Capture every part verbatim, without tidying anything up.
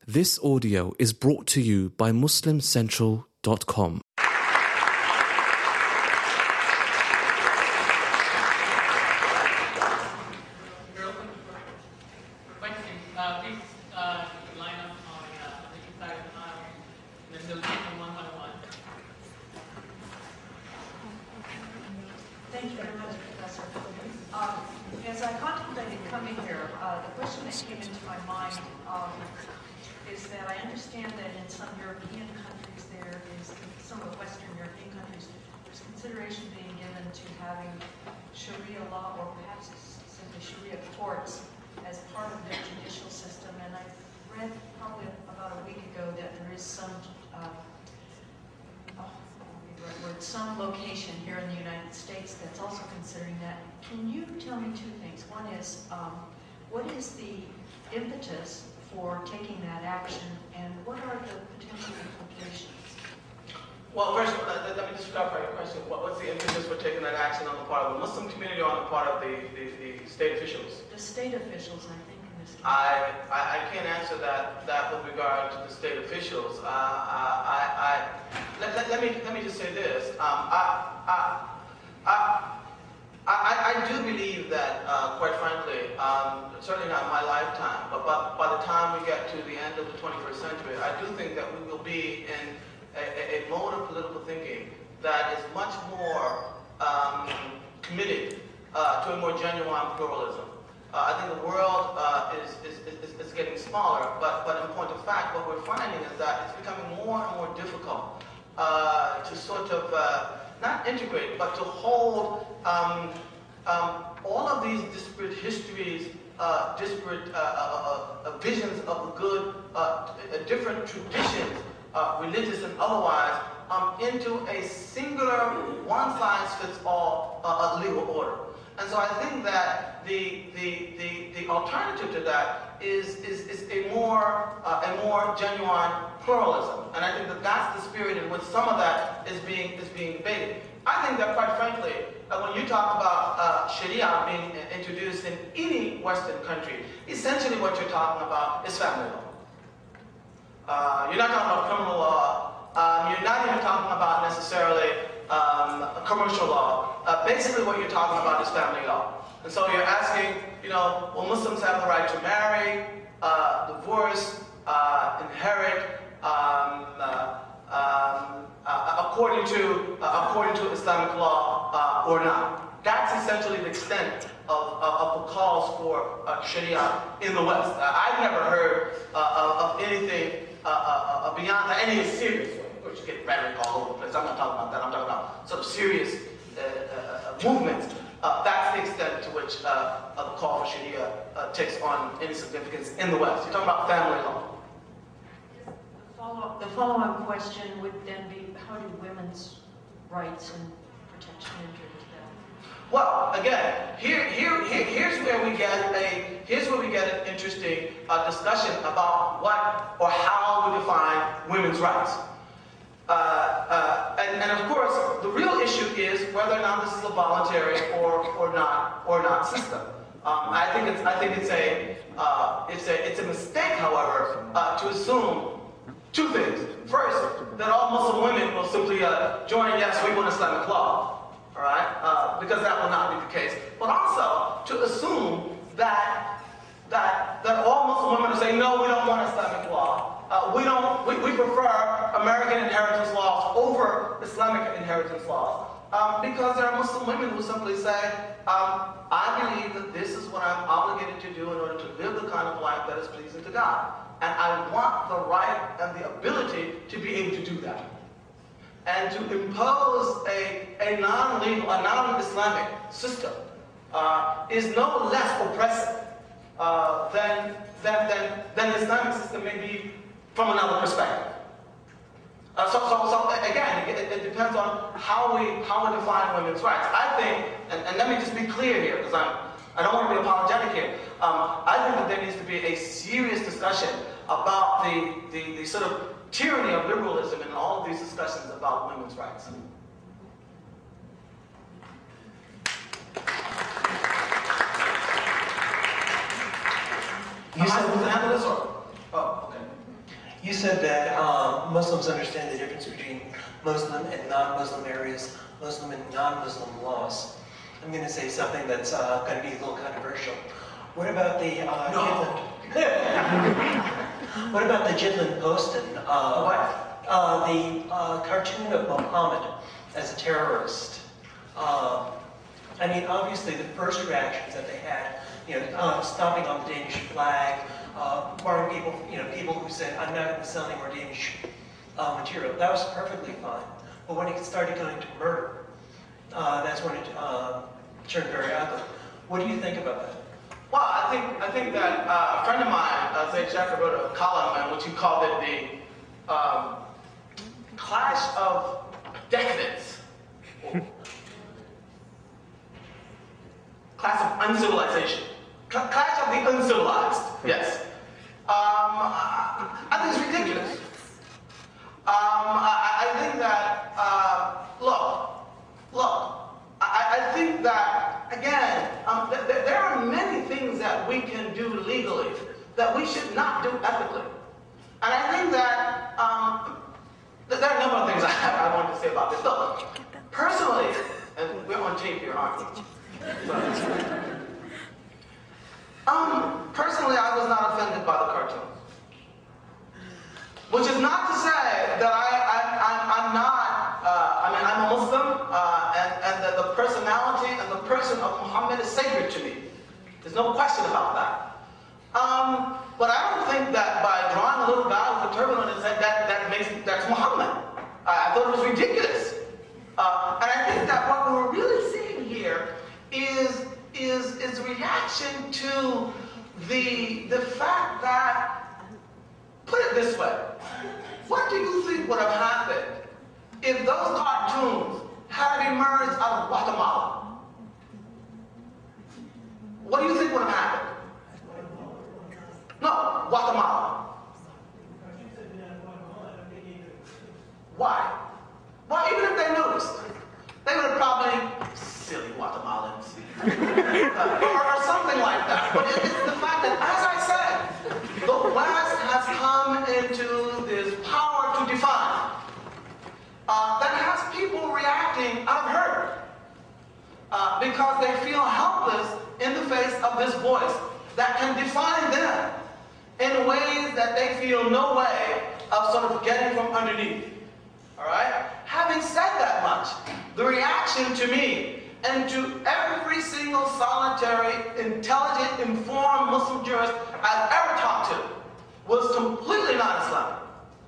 This audio is brought to you by Muslim Central dot com. Thank you very much, Professor. Um, as I contemplated coming here, uh, the question that came into my mind um, is that I understand that in some European countries there is, some of the Western European countries, there's consideration being given to having Sharia law or perhaps simply Sharia courts as part of their judicial system. And I read probably about a week ago that there is some uh, Word, some location here in the United States that's also considering that. Can you tell me two things? One is, um, what is the impetus for taking that action, and what are the potential implications? Well, first, let, let me just clarify your question. What, what's the impetus for taking that action on the part of the Muslim community or on the part of the, the, the state officials? The state officials, I think, in this case. I, I, I can't answer that, that with regard to the state officials. Uh, I, I, let, let, let, me, let me just say this. Um, I, I, I, I, I do believe that, uh, quite frankly, um, certainly not in my lifetime, but by, by the time we get to the end of the twenty-first century, I do think that we will be in a, a, a mode of political thinking that is much more um, committed uh, to a more genuine pluralism. Uh, I think the world uh, is, is, is, is getting smaller, but, but in point of fact, what we're finding is that it's becoming more and more difficult uh, to sort of, uh, not integrate, but to hold um, um, all of these disparate histories, uh, disparate uh, uh, uh, visions of the good, uh, uh, different traditions, uh, religious and otherwise, um, into a singular, one-size-fits-all uh, legal order. And so I think that the the the, the alternative to that is is, is a more uh, a more genuine pluralism, and I think that that's the spirit in which some of that is being is being debated. I think that, quite frankly, uh, when you talk about uh, Sharia being introduced in any Western country, essentially what you're talking about is family law. Uh, you're not talking about criminal law. Um, you're not even talking about necessarily um, commercial law. Uh, basically what you're talking about is family law. And so you're asking, you know, will Muslims have the right to marry, uh, divorce, uh, inherit, um, uh, um, uh, according to uh, according to Islamic law uh, or not? That's essentially the extent of, of, of the calls for uh, Sharia in the West. Uh, I've never heard uh, of anything uh, uh, uh, beyond that, any serious way. Of course, you get rhetoric all over the place. I'm not talking about that. I'm talking about sort of serious uh, uh, movements. Uh, that's the extent to which uh, uh, the call for Sharia uh, takes on any significance in the West. You're talking about family law. The follow-up, the follow-up question would then be, how do women's rights and protection enter into that? Well, again, here, here, here, here's where we get a, here's where we get an interesting uh, discussion about what or how we define women's rights. Uh, uh, and, and of course, the real issue is whether or not this is a voluntary or or not or not system. Um, I think it's I think it's a uh, it's a it's a mistake, however, uh, to assume two things. First, that all Muslim women will simply uh, join yes, we want Islamic law, all right, uh, because that will not be the case. But also to assume that that that all Muslim women will say no, we don't want Islamic law. Uh, we don't. We, we prefer American inheritance laws over Islamic inheritance laws um, because there are Muslim women who simply say, um, "I believe that this is what I'm obligated to do in order to live the kind of life that is pleasing to God, and I want the right and the ability to be able to do that." And to impose a a non-legal, a non-Islamic system uh, is no less oppressive uh, than than than than the Islamic system may be. From another perspective. Uh, so, so, so again, it, it depends on how we how we define women's rights. I think, and, and let me just be clear here, because I'm I don't want to be apologetic here. Um, I think that there needs to be a serious discussion about the, the the sort of tyranny of liberalism in all of these discussions about women's rights. You said we can handle this, or? Oh, okay. You said that uh, Muslims understand the difference between Muslim and non-Muslim areas, Muslim and non-Muslim laws. I'm going to say something that's uh, going to be a little controversial. What about the uh, No. Gidlin? What about the Gidlin Post and uh, What? Uh, the uh, cartoon of Muhammad as a terrorist? Uh, I mean, obviously, the first reactions that they had, you know, uh, stomping on the Danish flag, uh, barring people, you know, people who said, "I'm not going to sell any more Danish uh, material." That was perfectly fine. But when it started going to murder, uh, that's when it uh, turned very ugly. What do you think about that? Well, I think I think that uh, a friend of mine, uh, Zaid Shaker, wrote a column in which he called it the um, clash of decadence. Clash of uncivilization. Cl- clash of the uncivilized, yes. Um, I, I think it's ridiculous. Um, I, I think that, uh, look, look, I, I think that, again, um, th th there are many things that we can do legally that we should not do ethically. And I think that um, th there are a number of things I, I wanted to say about this. Look, personally, and we're on tape here, aren't we? Um, personally, I was not offended by the cartoons. Which is not to say that I, I, I, I'm not, uh, I mean, I'm a Muslim, uh, and, and the, the personality and the person of Muhammad is sacred to me. There's no question about that. Um, but I don't think that by drawing a little guy with a turban on his head, that, that makes, that's Muhammad. I, I thought it was ridiculous. Uh, and I think that what we're really seeing here is, is, is reaction to the, the fact that, put it this way, what do you think would have happened if those cartoons had emerged out of Guatemala? What do you think would have happened? No, Guatemala. Why? Well, even if they noticed, they would have probably, silly Guatemalans, uh, or, or something like that. But it, it's the fact that, as I said, the West has come into this power to define uh, that has people reacting out of hurt uh, because they feel helpless in the face of this voice that can define them in ways that they feel no way of sort of getting from underneath. All right? Having said that much, the reaction to me and to every single solitary, intelligent, informed Muslim jurist I've ever talked to was completely non-Islamic.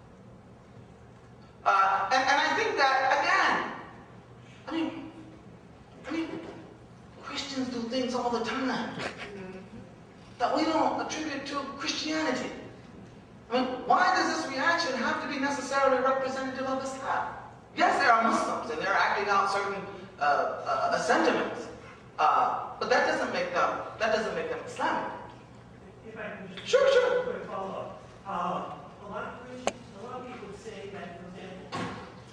Uh, and, and I think that, again, I mean, I mean, Christians do things all the time that we don't attribute to Christianity. I mean, why does this reaction have to be necessarily representative of Islam? Yes, there are Muslims and they're acting out certain uh, uh, sentiments, uh, but that doesn't make them that doesn't make them Islamic. If I can just Sure, sure. quick follow-up. Uh, a lot of Christians, a lot of people would say that, for example,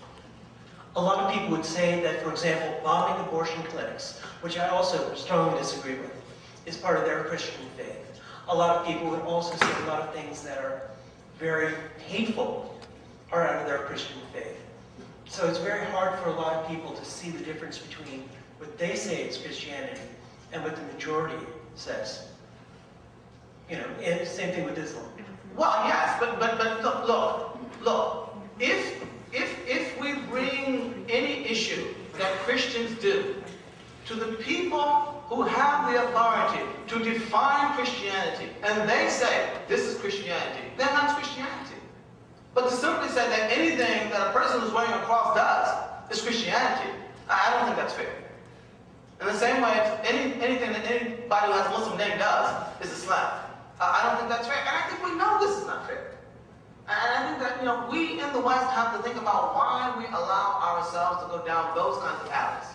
A lot of people would say that, for example, bombing abortion clinics, which I also strongly disagree with, is part of their Christian faith. A lot of people would also say a lot of things that are very hateful are out of their Christian faith. So it's very hard for a lot of people to see the difference between what they say is Christianity and what the majority says. You know, and the same thing with Islam. Well, yes, but but but look, look, look. If if if we bring any issue that Christians do to the people who have the authority to define Christianity, and they say this is Christianity, then that's Christianity. But to simply say that anything that a person who's wearing a cross does is Christianity, I don't think that's fair. In the same way, any, anything that anybody who has a Muslim name does is Islam. I don't think that's fair, and I think we know this is not fair. And I think that, you know, we in the West have to think about why we allow ourselves to go down those kinds of alleys.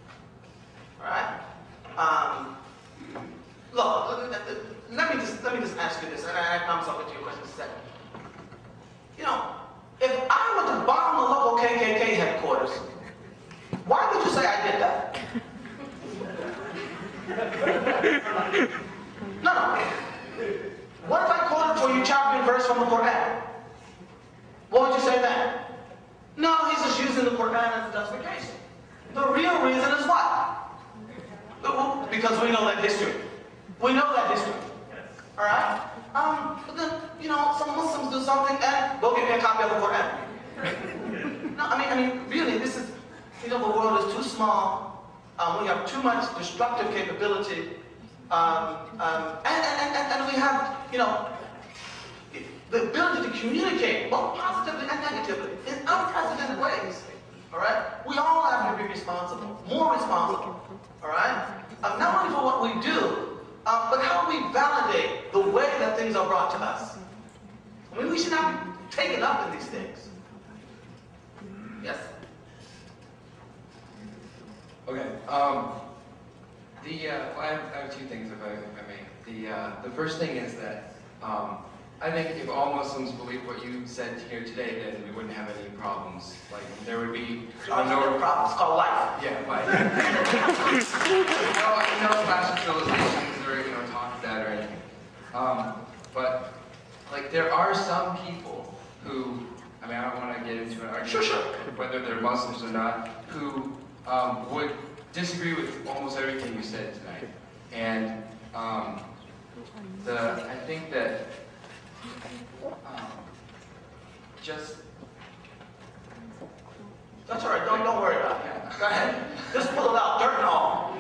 All right? Um, look, let me just let me just ask you this, and I promise I'll get to your question in a second. You know, if I were to bomb the local K K K headquarters, why would you say I did that? No, no. What if I quoted for you chapter and verse from the Quran? the Quran as a justification. The real reason is what? Because we know that history. We know that history. All right? Um, but then, you know, some Muslims do something and go give me a copy of the Quran. No, I mean, I mean, really, this is, you know, the world is too small. Um, we have too much destructive capability. Um, um, and, and, and, and we have, you know, the ability to communicate, both positively and negatively, in unprecedented ways. All right? We all have to be responsible, more responsible. All right? Um, not only for what we do, um, but how we validate the way that things are brought to us. I mean, we should not be taken up in these things. Yes? Okay. Um, the uh, well, I, have, I have two things, if I, if I may. The uh, the first thing is that um, I think if all Muslims believed what you said here today, then we wouldn't have any problems. Like there would be Oh, no problems. It's called life. Yeah, life. no, no clash of civilizations or you know talk that or anything. Um, but like there are some people who, I mean, I don't want to get into an argument Sure, sure. whether they're Muslims or not, who um, would disagree with almost everything you said tonight. And um, the I think that um, just That's all right. Don't, don't worry about it. Go ahead. Just pull it out, dirt and all.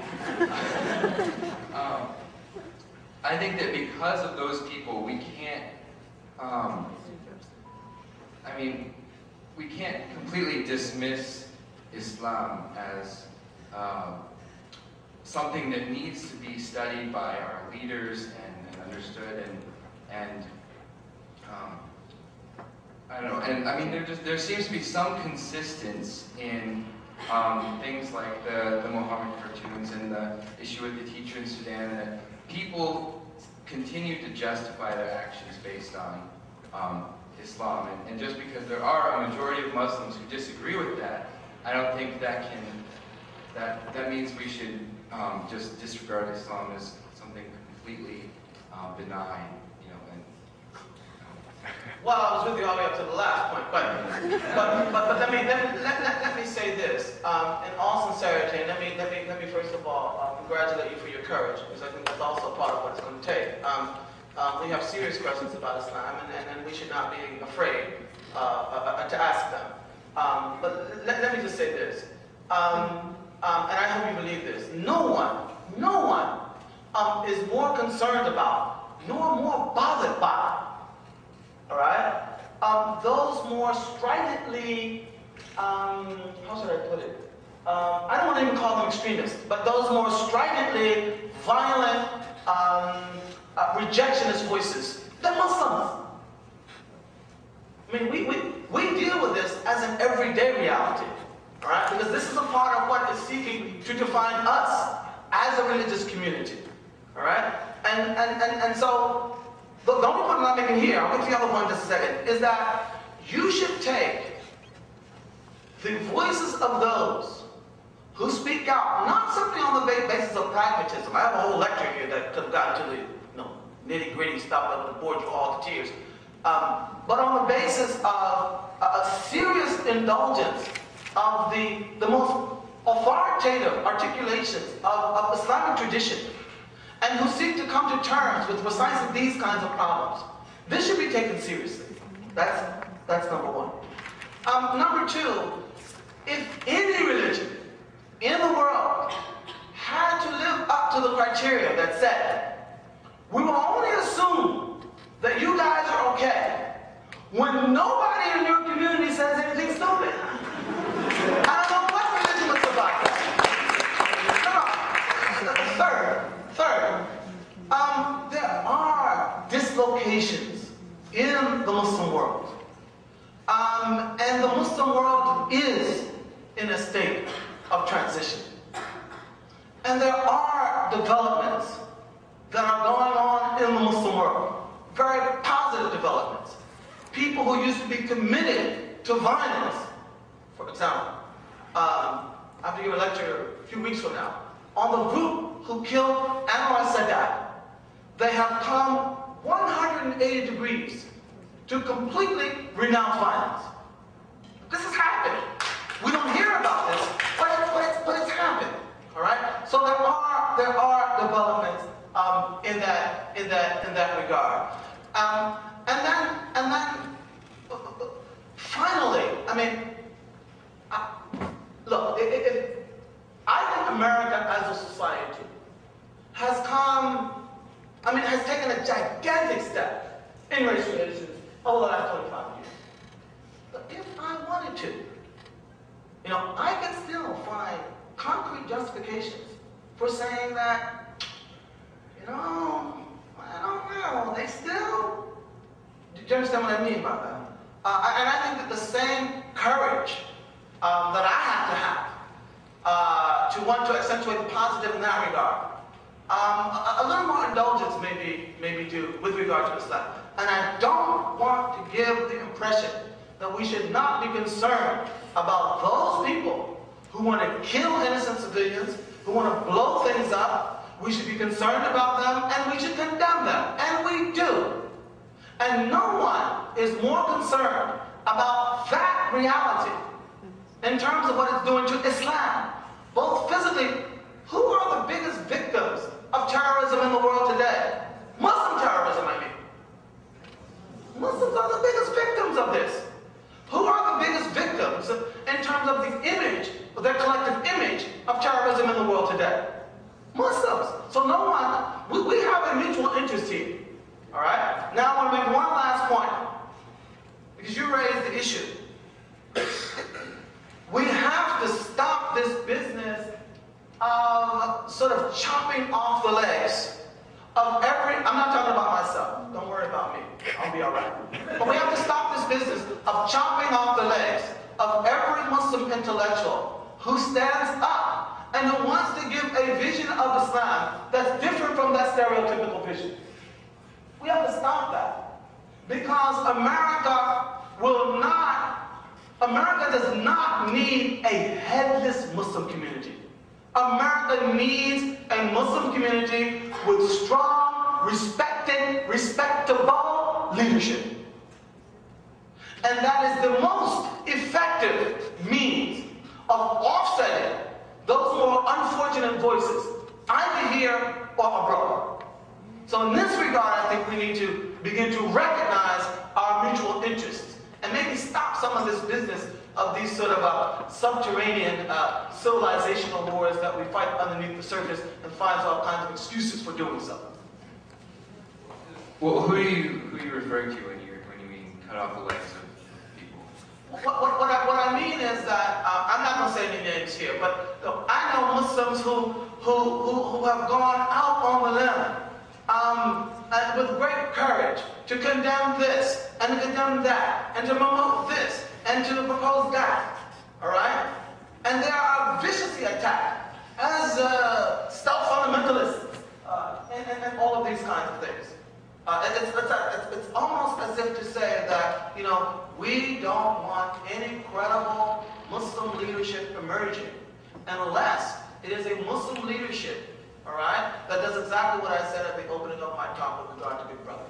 um, I think that because of those people, we can't, um, I mean, we can't completely dismiss Islam as um, something that needs to be studied by our leaders and, and understood and, and um, I don't know, and I mean, there just there seems to be some consistency in um, things like the, the Muhammad cartoons and the issue with the teacher in Sudan, that people continue to justify their actions based on um, Islam. And, and just because there are a majority of Muslims who disagree with that, I don't think that can, that, that means we should um, just disregard Islam as something completely uh, benign. Well, I was with you all the way up to the last point, but but but, but let me let me let, let, let me say this um, in all sincerity, and let me let me let me first of all uh, congratulate you for your courage, because I think that's also part of what it's going to take. Um, um, we have serious questions about Islam, and, and, and we should not be afraid uh, uh, uh, to ask them. Um, but let, let me just say this, um, um, and I hope you believe this: no one, no one um, is more concerned about, nor more bothered by. All right? Um, those more stridently, um, how should I put it? Um, I don't want to even call them extremists, but those more stridently violent, um, uh, rejectionist voices, they're Muslims. I mean, we, we, we deal with this as an everyday reality, all right? Because this is a part of what is seeking to define us as a religious community, all right? And, and, and, and so, the only point I'm making here, I'll get to the other point in just a second, is that you should take the voices of those who speak out, not simply on the basis of pragmatism. I have a whole lecture here that could have gotten to the you know, nitty-gritty stuff that would bore you all to tears. Um, but on the basis of a, a serious indulgence of the, the most authoritative articulations of, of Islamic tradition, and who seek to come to terms with precisely these kinds of problems. This should be taken seriously. That's, that's number one. Um, number two, if any religion in the world had to live up to the criteria that said, we will only assume that you guys are okay when nobody in your community says anything stupid. I don't know what religion would survive that. Come on. Third. Third, um, there are dislocations in the Muslim world. Um, and the Muslim world is in a state of transition. And there are developments that are going on in the Muslim world. Very positive developments. People who used to be committed to violence, for example. Um, I have to give a lecture a few weeks from now on the group who killed Anwar Sadat. They have come one hundred eighty degrees to completely renounce violence. This is happening. We don't regard. Um, and then, and then, finally, I mean, I, look, it, it, it, I think America as a society has come, I mean, has taken a gigantic step in race relations over the last twenty-five years. But if I wanted to, you know, I can still find concrete justifications for saying that, you know, I don't know, they still, do you understand what I mean by that? Uh, and I think that the same courage um, that I have to have uh, to want to accentuate the positive in that regard, um, a, a little more indulgence maybe, maybe due with regard to Islam. And I don't want to give the impression that we should not be concerned about those people who want to kill innocent civilians, who want to blow things up. We should be concerned about them and we should condemn them. And we do. And no one is more concerned about that reality in terms of what it's doing to Islam. Both physically, who are the biggest victims of terrorism in the world today? Muslim terrorism, I mean. Muslims are the biggest victims of this. Who are the biggest victims in terms of the image, their collective image of terrorism in the world today? Muslims. So no one, we, we have a mutual interest here. All right? Now I want to make one last point, because you raised the issue. We have to stop this business of sort of chopping off the legs of every, I'm not talking about myself, don't worry about me, I'll be all right. But we have to stop this business of chopping off the legs of every Muslim intellectual who stands up and who wants to give a vision of Islam that's different from that stereotypical vision. We have to stop that. Because America will not, America does not need a headless Muslim community. America needs a Muslim community with strong, respected, respectable leadership. And that is the most effective means of offsetting those more unfortunate voices, either here or abroad. So in this regard, I think we need to begin to recognize our mutual interests and maybe stop some of this business of these sort of uh, subterranean uh, civilizational wars that we fight underneath the surface and find all kinds of excuses for doing so. Well, who do you who are you referring to when you when you mean cut off the legs of people? What, what, what, I, what I mean is that uh, I'm not going to say any names here, but look, I know Muslims who who who, who have gone out on the limb. Um, and with great courage to condemn this and to condemn that and to promote this and to propose that, all right? And they are viciously attacked as uh, stealth fundamentalists uh, and, and, and all of these kinds of things. Uh, it's, it's, it's, it's almost as if to say that, you know, we don't want any credible Muslim leadership emerging unless it is a Muslim leadership, all right, that does exactly what I said at the opening of my talk with regard to Big Brother.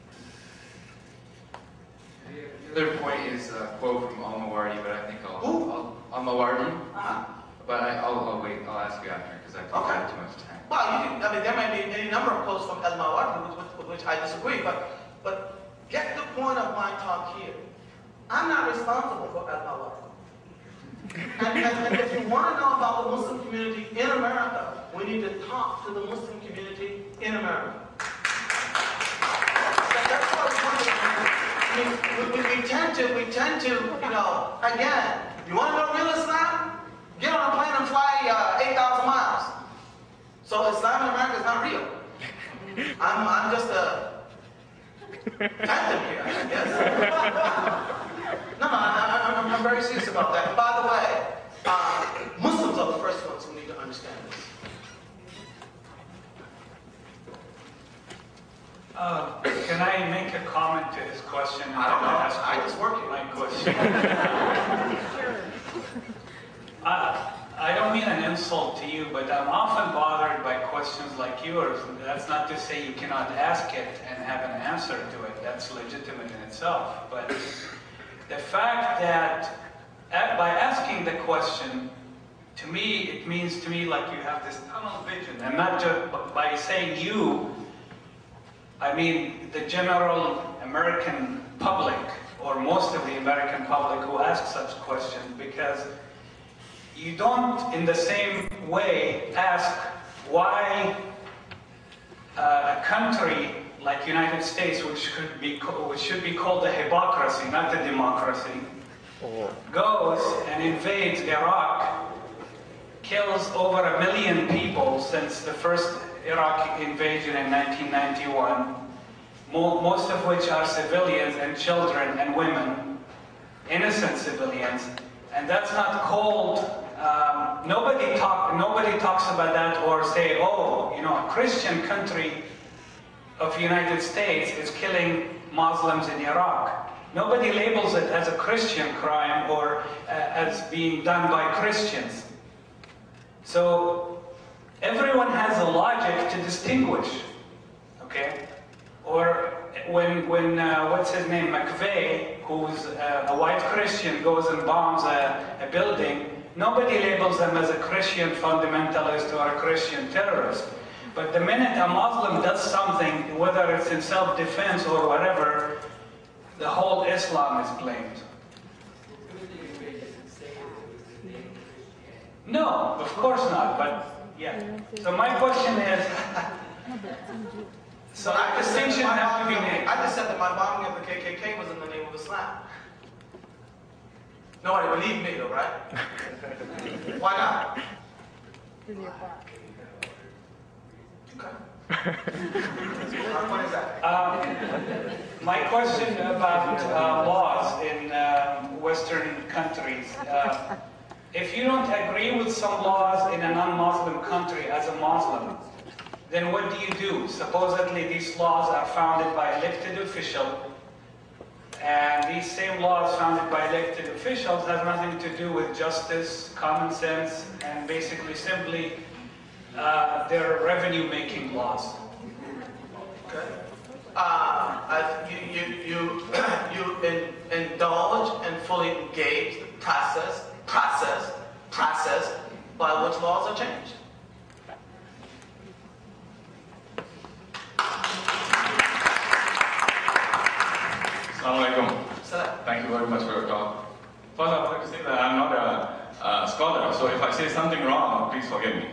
The other point is a quote from Al-Mawardi, but I think I'll... Who? I'll Al-Mawardi. Ah. But I, I'll, I'll wait, I'll ask you after, because I've taken Okay. too much time. Well, you can, I mean, there may be any number of quotes from Al-Mawardi with, with, with which I disagree, but, but get the point of my talk here. I'm not responsible for Al-Mawardi. And, and, and if you want to know about the Muslim community in America, we need to talk to the Muslim community in America. That's what we want to do. I mean, we, we, we tend to, we tend to, you know, again, you want to know real Islam? Get on a plane and fly uh, eight thousand miles. So Islam in America is not real. I'm, I'm just a phantom here, I guess. No, no, I, I, I'm, I'm very serious about that. And by the way, uh, Muslims are the first ones who need to understand this. Uh, can I make a comment to his question? And I don't know. ask I just work here. my question. I, I don't mean an insult to you, but I'm often bothered by questions like yours. That's not to say you cannot ask it and have an answer to it. That's legitimate in itself. But the fact that at, by asking the question, to me, it means to me like you have this tunnel vision, and not just by saying you, I mean, the general American public, or most of the American public who ask such questions, because you don't, in the same way, ask why uh, a country like United States, which could be, which should be called a hypocrisy, not a democracy, oh. goes and invades Iraq, kills over a million people since the first Iraq invasion in nineteen ninety-one, mo most of which are civilians and children and women, innocent civilians, and that's not called. Um, nobody talk. Nobody talks about that or say, "Oh, you know, a Christian country of the United States is killing Muslims in Iraq." Nobody labels it as a Christian crime or uh, as being done by Christians. So. Everyone has a logic to distinguish, okay? Or when, when uh, what's his name, McVeigh, who's a, a white Christian, goes and bombs a, a building, nobody labels them as a Christian fundamentalist or a Christian terrorist. But the minute a Muslim does something, whether it's in self-defense or whatever, the whole Islam is blamed. No, of course not, but yeah. So my question is, so I just said distinction that my has to be bombing of- made. I just said that my bombing of the K K K was in the name of Islam. Nobody believed me though, right? Why not? Okay. What is that? Um, my question about uh, laws in uh, Western countries. Uh, if you don't agree with some laws in a non-Muslim country as a Muslim, then what do you do? Supposedly these laws are founded by elected officials, and these same laws founded by elected officials have nothing to do with justice, common sense, and basically simply uh, they're revenue-making laws. Okay. Uh, I, you you you, you in, indulge and fully engage the process, process, process by which laws are changed. Assalamu alaikum. Salam. Thank you very much for your talk. First, I would like to say that I'm not a, a scholar, so if I say something wrong, please forgive me.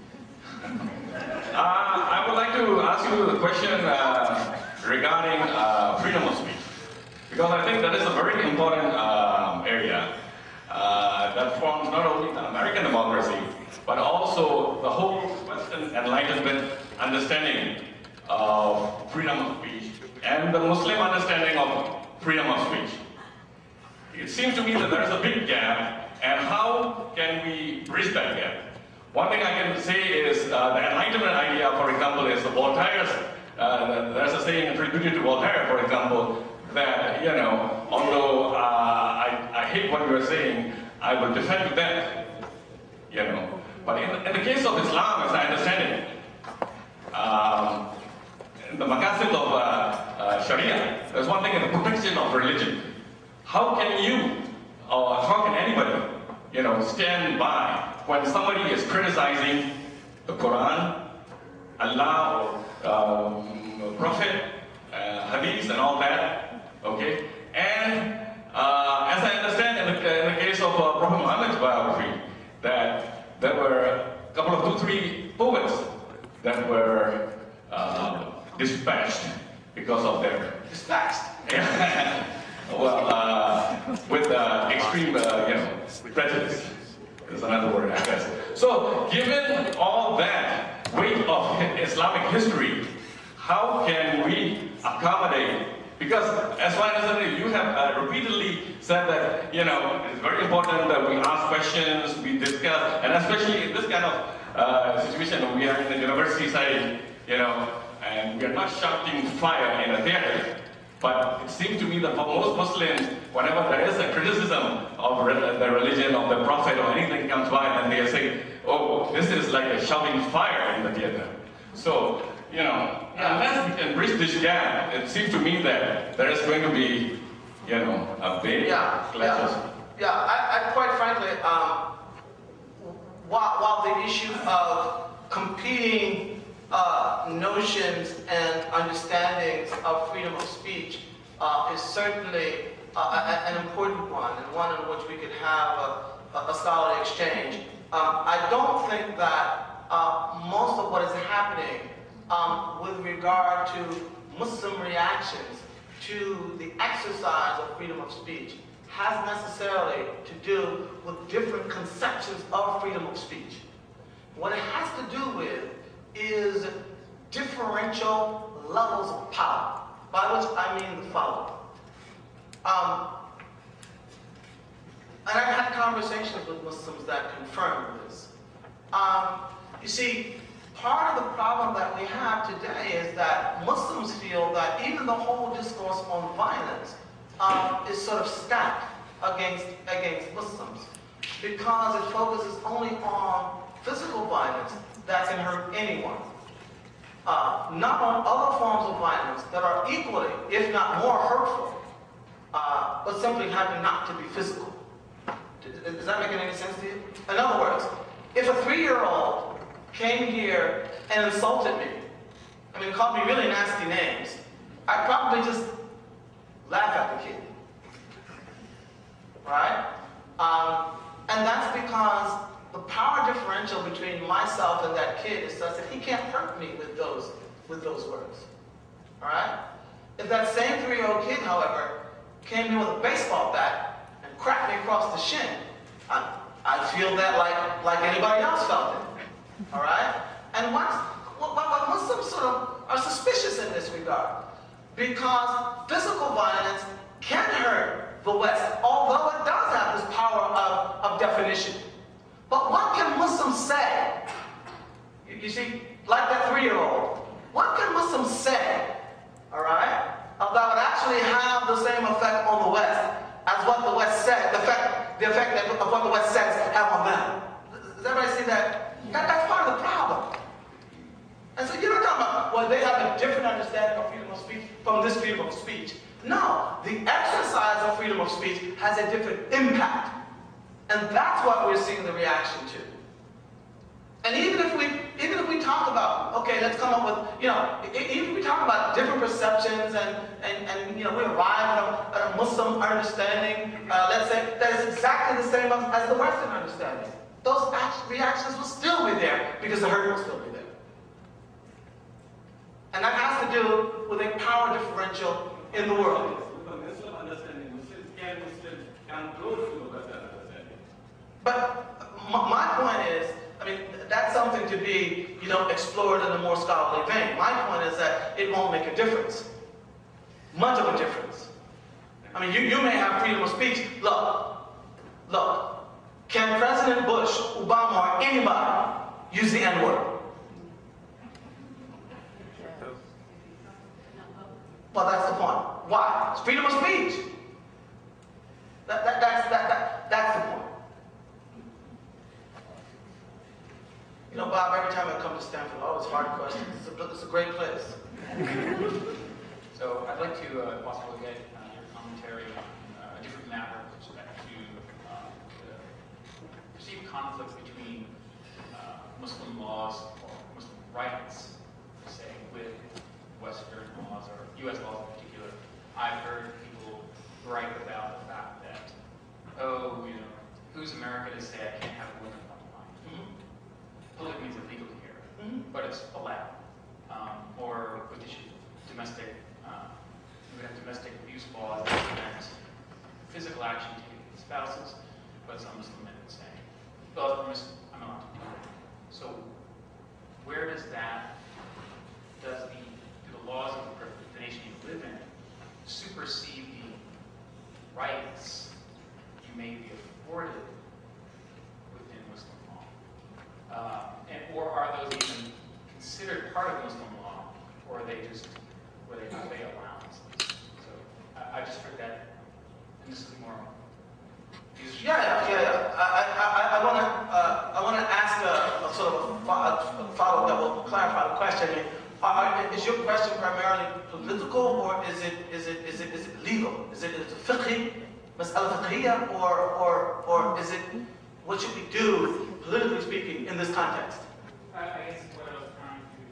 uh, I would like to ask you the question uh, regarding uh, freedom of speech, because I think that is a very important um, area uh, that forms not only the American democracy, but also the whole Western Enlightenment understanding of freedom of speech and the Muslim understanding of freedom of speech. It seems to me that there is a big gap, and how can we bridge that gap? One thing I can say is uh, the Enlightenment idea, for example, is the Voltaire's, uh, there's a saying attributed to Voltaire, for example, that, you know, although uh, I, I hate what you are saying, I will defend to death, you know. But in, in the case of Islam, as I understand it, um, the maqasid of uh, uh, Sharia, there's one thing in the protection of religion. How can you, or how can anybody, you know, stand by when somebody is criticizing the Quran, Allah, um, Prophet, uh, Hadith, and all that, okay? And uh, as I understand in the, in the case of uh, Prophet Muhammad's biography, that there were a couple of two, three poets that were uh, dispatched because of their Dispatched. well, uh, with uh, extreme, uh, you know, prejudice is another word, I guess. So, given all that weight of Islamic history, how can we accommodate? Because, as far as you have uh, repeatedly said that, you know, it's very important that we ask questions, we discuss, and especially in this kind of uh, situation, we are in the university side, you know, and we are not shouting fire in a theater. But it seems to me that for most Muslims, whenever there is a criticism of re the religion, of the Prophet, or anything comes by, then they say, oh, this is like a shouting fire in the theater. So, you know, unless we can bridge this gap, it seems to me that there is going to be, you know, a big Yeah, clashes. yeah, yeah. I, I quite frankly, um, while, while the issue of competing uh, notions and understandings of freedom of speech uh, is certainly uh, an important one, and one in which we could have a, a scholarly exchange. Um, I don't think that uh, most of what is happening um, with regard to Muslim reactions to the exercise of freedom of speech has necessarily to do with different conceptions of freedom of speech. What it has to do with is differential levels of power, by which I mean the following. Um, and I've had conversations with Muslims that confirm this. Um, you see, part of the problem that we have today is that Muslims feel that even the whole discourse on violence um, is sort of stacked against, against Muslims, because it focuses only on physical violence that can hurt anyone, uh, not on other forms of violence that are equally, if not more hurtful, uh, but simply happen not to be physical. Does that make any sense to you? In other words, if a three-year-old came here and insulted me, I mean, called me really nasty names, I'd probably just laugh at the kid, right? Um, and that's because the power differential between myself and that kid is such that he can't hurt me with those, with those words, all right? If that same three-year-old kid, however, came here with a baseball bat and cracked me across the shin, I, I'd feel that like, like anybody else felt it, all right? And what, what, what Muslims sort of are suspicious in this regard, because physical violence can hurt the West, although it does have this power of, of definition. But what can Muslims say? You, you see, like that three-year-old, what can Muslims say, all right, that would actually have the same effect on the West as what the West said, the effect, the effect that, of what the West says have on them? Does everybody see that? that? That's part of the problem. And so you're not talking about, well, they have a different understanding of freedom of speech from this freedom of speech. No, the exercise of freedom of speech has a different impact. And that's what we're seeing the reaction to. And even if we, even if we talk about, okay, let's come up with, you know, even if we talk about different perceptions and, and, and you know, we arrive at a, at a Muslim understanding, uh, let's say, that is exactly the same as the Western understanding, those reactions will still be there because the hurt will still be there. And that has to do with a power differential in the world. Muslim understanding, Muslims can, Muslims can close to a better understanding. But my point is, I mean, that's something to be, you know, explored in a more scholarly vein. My point is that it won't make a difference. Much of a difference. I mean, you, you may have freedom of speech. Look, look, can President Bush, Obama, or anybody use the N-word? Well, that's the point. Why? It's freedom of speech. That, that, that's, that, that, that's the point. You know, Bob, every time I come to Stanford, I always hard questions. It's a, it's a great place. So I'd like to, uh, if possible, get uh, your commentary on uh, a different matter with respect to uh, the perceived conflict between uh, Muslim laws or Muslim rights, say, with Western laws or U S laws in particular. I've heard people gripe about the fact that, oh, you know, who's America to say I can't have a woman on the line? Mm-hmm. Polygamy is illegal here, mm-hmm. but it's allowed. Um, or with issues of domestic, uh, we have domestic abuse laws that prevent physical action taken against spouses, but some Muslim men would say, well, I'm, I'm allowed to do that. So where does that, does the, do the laws of the, the nation you live in supersede the rights you may be afforded within Muslim law? Uh, and, or are those even considered part of Muslim law, or are they just, were they not they allowances? So I, I just heard that, and this is more. Yeah, yeah, yeah. yeah. I, I, I want to, uh, I want to ask a, a sort of a follow-up that will clarify the question. I mean, are, is your question primarily political, or is it, is it, is it, is it legal? Is it, is it fiqhi, mas'ala fiqhiyya, or, or, or is it, what should we do, politically speaking, in this context? I, I guess what I was trying to determine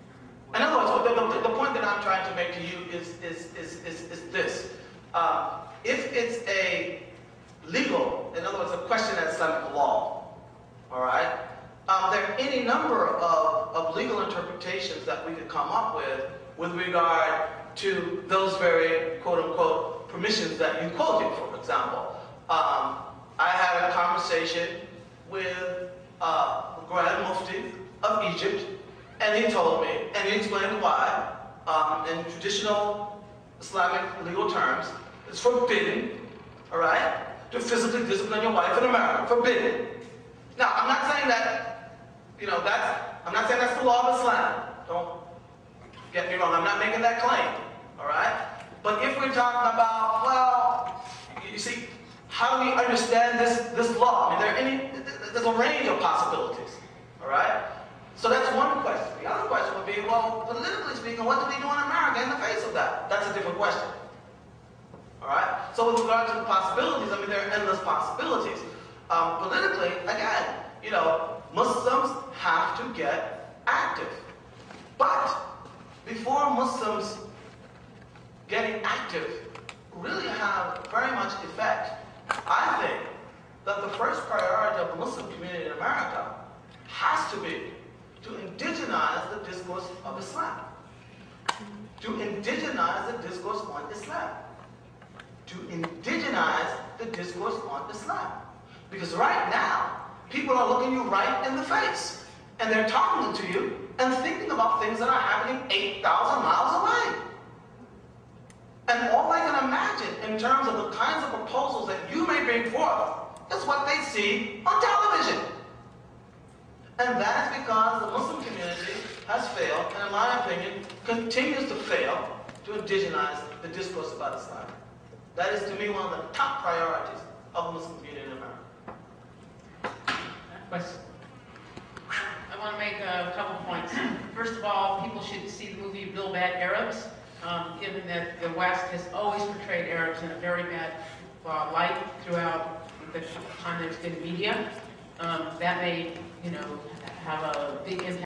In other words, the, the, the point that I'm trying to make to you is, is, is, is, is this. Uh, if it's a legal, in other words, a question of Islamic law, all right, um, there are any number of, of legal interpretations that we could come up with with regard to those very quote-unquote permissions that you quoted, for example. Um, I had a conversation with uh, the Grand Mufti of Egypt, and he told me, and he explained why, um, in traditional Islamic legal terms, it's forbidden, all right, to physically discipline your wife in America. Forbidden. Now, I'm not saying that, you know, that's, I'm not saying that's the law of Islam. Don't get me wrong. I'm not making that claim, all right? But if we're talking about, well, you see, how do we understand this, this law? I mean, there are any, there's a range of possibilities, all right? So that's one question. The other question would be, well, politically speaking, what do we do in America in the face of that? That's a different question. All right? So with regard to the possibilities, I mean, there are endless possibilities. Um, politically, again, you know, Muslims have to get active. But before Muslims getting active really have very much effect, I think that the first priority of the Muslim community in America has to be to indigenize the discourse of Islam. To indigenize the discourse on Islam. To indigenize the discourse on Islam. Because right now, people are looking you right in the face. And they're talking to you and thinking about things that are happening eight thousand miles away. And all I can imagine in terms of the kinds of proposals that you may bring forth is what they see on television. And that is because the Muslim community has failed, and in my opinion, continues to fail to indigenize the discourse about Islam. That is, to me, one of the top priorities of the Muslim community in America. Question. I want to make a couple points. First of all, people should see the movie Real Bad Arabs, um, given that the West has always portrayed Arabs in a very bad uh, light throughout the time there's been media. Um, that may, you know, have a big impact.